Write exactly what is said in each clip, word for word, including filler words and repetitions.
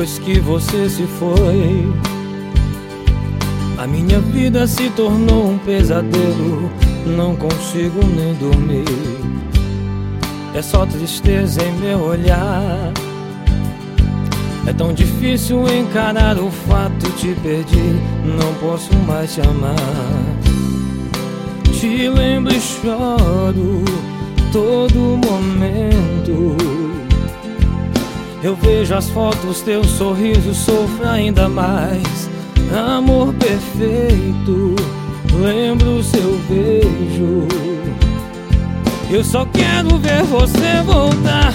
Depois que você se foi, a minha vida se tornou um pesadelo. Não consigo nem dormir, é só tristeza em meu olhar. É tão difícil encarar o fato, te perdi, não posso mais te amar. Te lembro e choro todo momento. Eu vejo as fotos, teu sorriso, sofro ainda mais. Amor perfeito, lembro seu beijo. Eu só quero ver você voltar,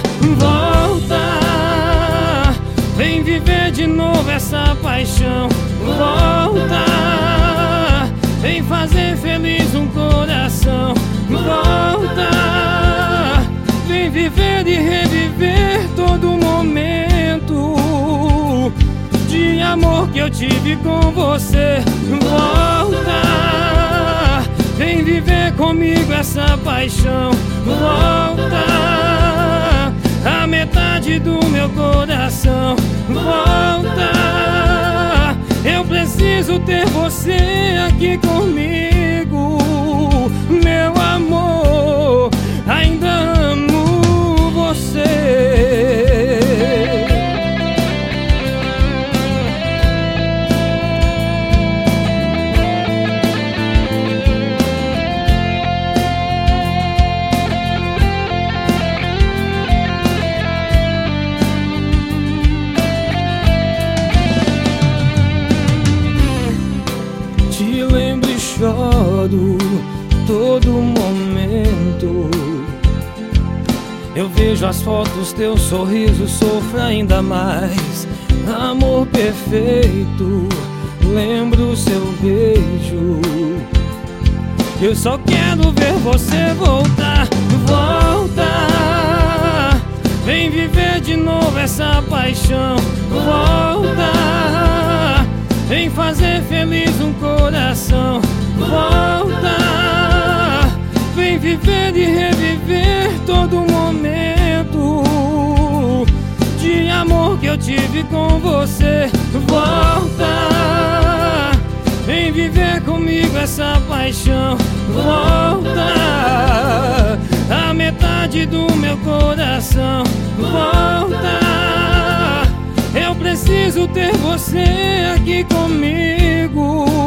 voltar. Vem viver de novo essa paixão, volta. Vem fazer feliz um coração, volta. Vem viver e reviver todo momento de amor que eu tive com você, volta. Vem viver comigo essa paixão, volta. A metade do meu coração, volta. Eu preciso ter você aqui comigo, meu amor. Ainda amo você. Te lembro e choro todo momento. Eu vejo as fotos, teu sorriso, sofro ainda mais. Amor perfeito, lembro seu beijo. Eu só quero ver você voltar, volta. Vem viver de novo essa paixão, volta. Vem fazer feliz um coração, volta. Vem viver e reviver todo momento de amor que eu tive com você, volta. Vem viver comigo essa paixão, volta. A metade do meu coração, volta. Eu preciso ter você aqui comigo,